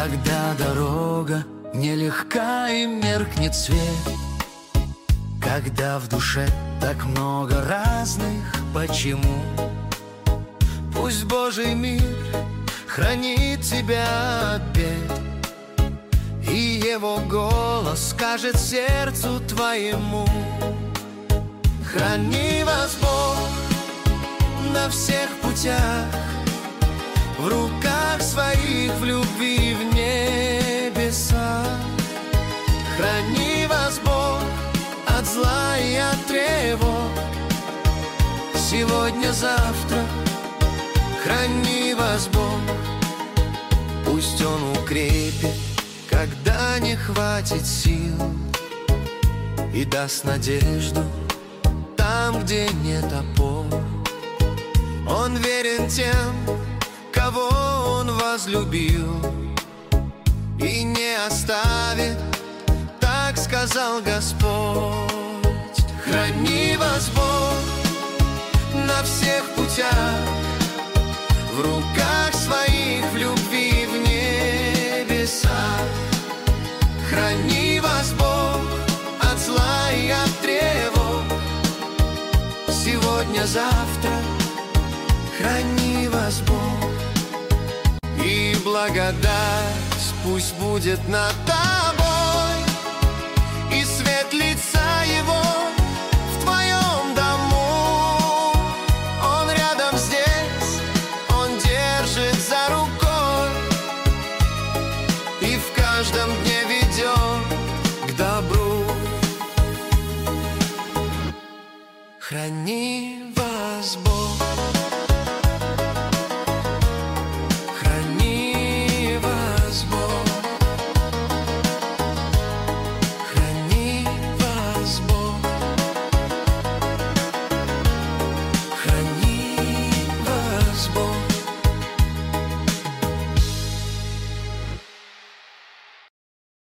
Когда дорога нелегка и меркнет свет, когда в душе так много разных почему, пусть Божий мир хранит тебя от бед, и Его голос скажет сердцу твоему: храни вас Бог на всех путях, в руках своих, в любви, в небесах. Храни вас Бог от зла и от тревог, сегодня-завтра. Храни вас Бог, пусть Он укрепит, когда не хватит сил, и даст надежду там, где нет опор. Он верен тем, кого Он возлюбил, и не оставит, так сказал Господь. Храни вас Бог на всех путях, в руках своих, в любви, в небесах. Храни вас Бог от зла и от тревог, сегодня-завтра. Храни вас Бог, и благодать пусть будет над тобой.